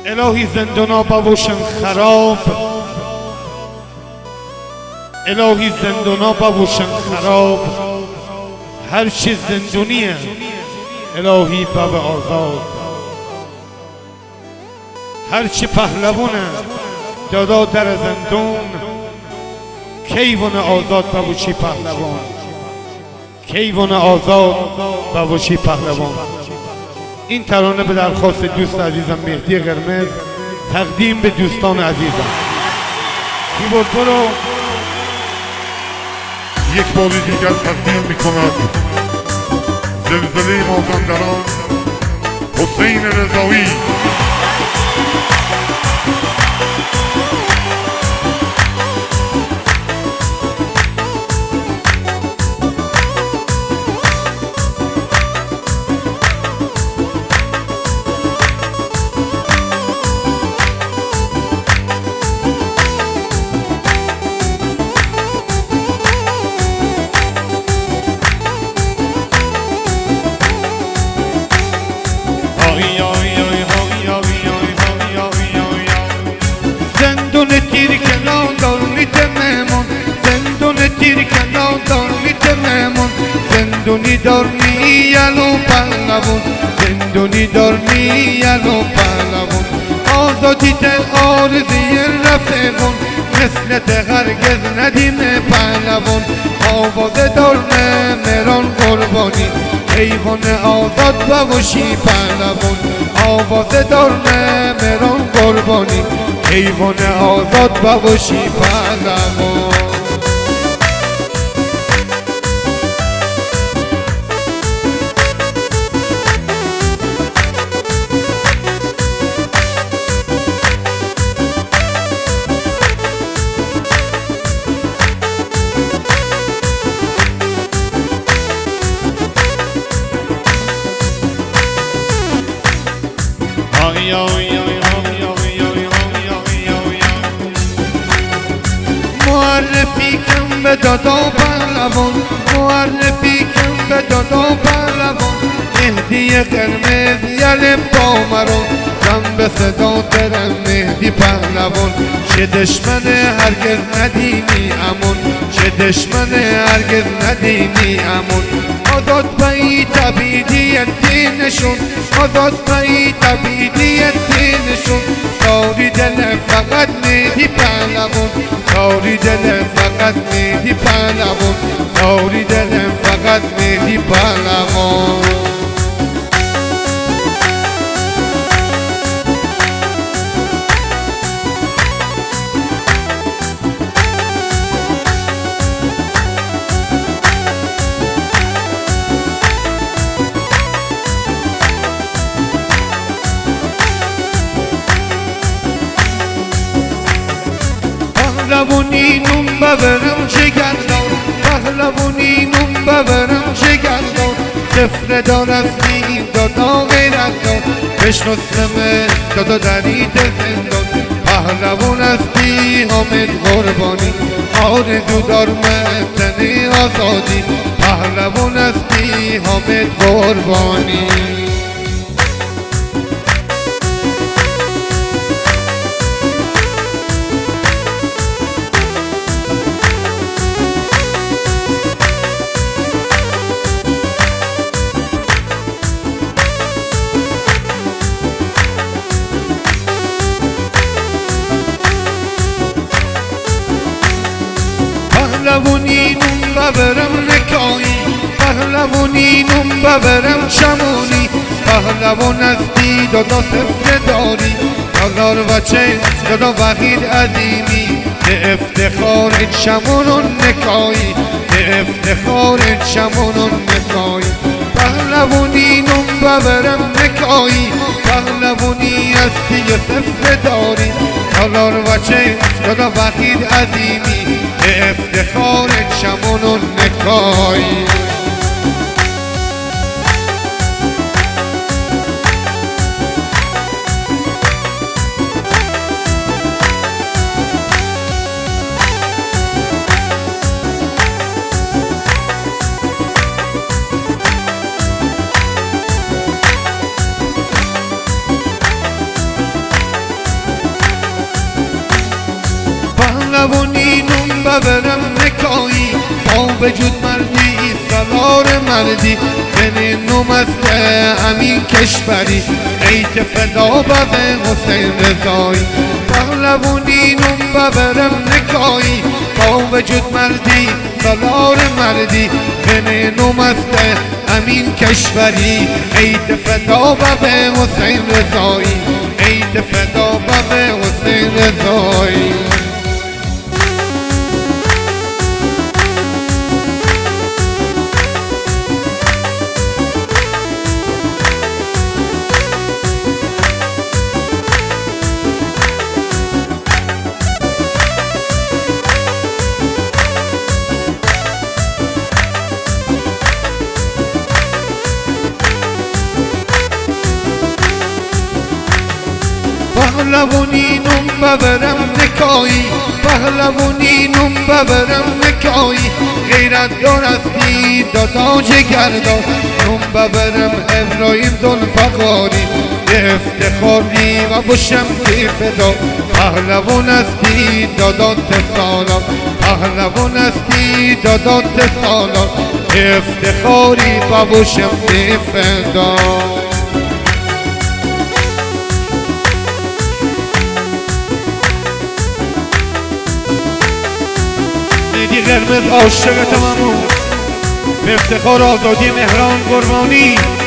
الهی زندونا بوشن خراب، الهی زندونا بوشن خراب، هر چی زندونیه الهی باب آزاد، هر چی پهلوونه دادا در زندون، کیوان آزاد بوشی پهلوان، کیوان آزاد بوشی پهلوان. این ترانه به درخواست دوست عزیزم مهدی قرمز تقدیم به دوستان عزیزم. کیبورد برو. یک بار دیگر تقدیم میکند زلزله مازندران حسین رضایی. زندون تیرکنان دارمیت مهمون، زندون تیرکنان دارمیت مهمون، زندونی دارمی یلو پهلوون، زندونی دارمی یلو پهلوون. آزادی تل آرزی رفیقون، مثلت هرگز ندیم پهلوون. آوازه دارمه مران قربانی، حیوان آزاد بوشی پهلوون. آوازه دارمه مران قربانی، حیوان آزاد بوشی پهلوان. معرفی کن به دادا پهلوان، معرفی کن به دادا پهلوان. مهدی قرمز یل با مرو، زن به صدا درم مهدی پهلوان. چه دشمن هرگز ندیمی امون، چه دشمن هرگز ندیمی امون. آزاد بایی تبیدیت دینشون، آزاد بایی تبیدیت دینشون. داری دل فقط مهدی پهلوان، داری دل فقط مهدی پهلوان، داری دل فقط مهدی پهلوان. پهلوانی نون ببرم جگردار، پهلوانی نون ببرم جگردار. سفره دار از نیم دادا غیرت دار، بشناسم دادا درید زندان. پهلوان هستی حامد قربانی، آرزو دار متن آزادی. پهلوان هستی حامد قربانی. پهلوانی نون ببرم نکایی، پهلوانی نون ببرم شمونی. پهلوان هستی دادا سفره داری، دلار بچه دادا وحید عظیمی. به افتخار شمونون نکایی، به افتخار شمونون نکایی. پهلوانی نون ببرم نکایی، پهلوانی هستی و سفره داری، دلار بچه دادا وحید عظیمی. به افتخار شمونون نکایی. ببرم نکایی با وجود مردی سالار مردی بین نومست امین کشوری ایت فدا به حسین رضایی پهلوانی نوم ببرم نکایی با وجود مردی سالار مردی بین نومست امین کشوری ایت فدا به حسین رضایی ایت فدا به حسین رضایی پهلوانی نوم ببرم نکایی پهلوانی نوم ببرم نکایی غیرت دارستی دادا جگردار نوم ببرم ابراهیم ذوالفقاری افتخاری و باشم که فدا پهلوان استی دادا سالار پهلوان استی دادا سالار افتخاری و باشم که فدا مهدی قرمز عاشق تمامون به افتخار آزادی مهران قربانی